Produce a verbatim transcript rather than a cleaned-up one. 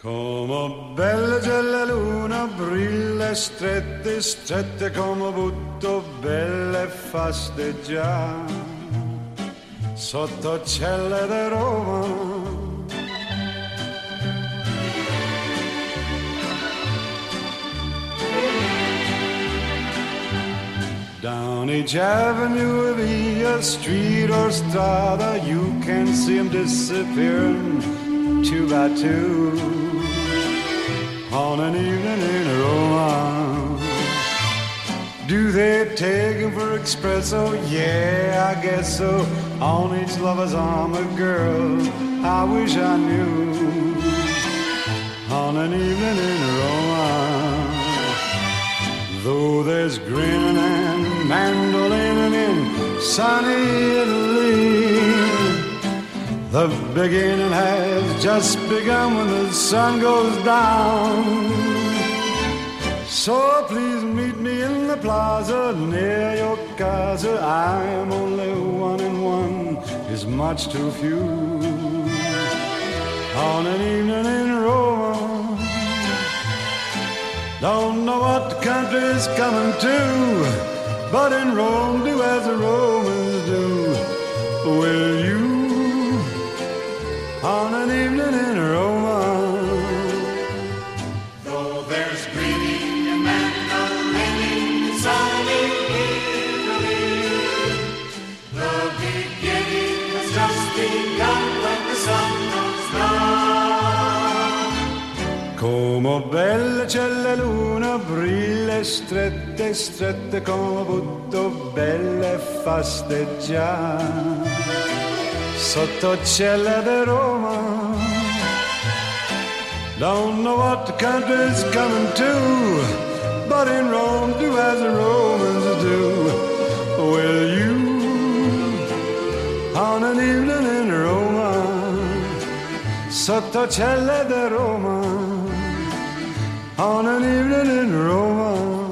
Come belle gelle luna brille strette, strette come butto belle faste già sotto celle di Roma. Down each avenue of via street or strada, you can see them disappearing two by two on an evening in Roma. Do they take him for espresso? Yeah, I guess so. On each lover's arm a girl I wish I knew on an evening in Roma. Though there's grinning and mandolining in sunny Italy, the beginning has just begun when the sun goes down. So please meet me in the plaza near your casa. I am only one and one is much too few on an evening in Roma. Don't know what the country's coming to, but in Rome do as the Romans do. Will you on an evening in Roma? Though there's greeting and mandolining in sunny Italy, the beginning has just begun when the sun comes down. Come belle celle luna brille strette, strette come butto belle faste già sotto celle di Roma. Don't know what the country's coming to, but in Rome do as the Romans do. Will you on an evening in Roma, sotto celle di Roma, on an evening in Roma?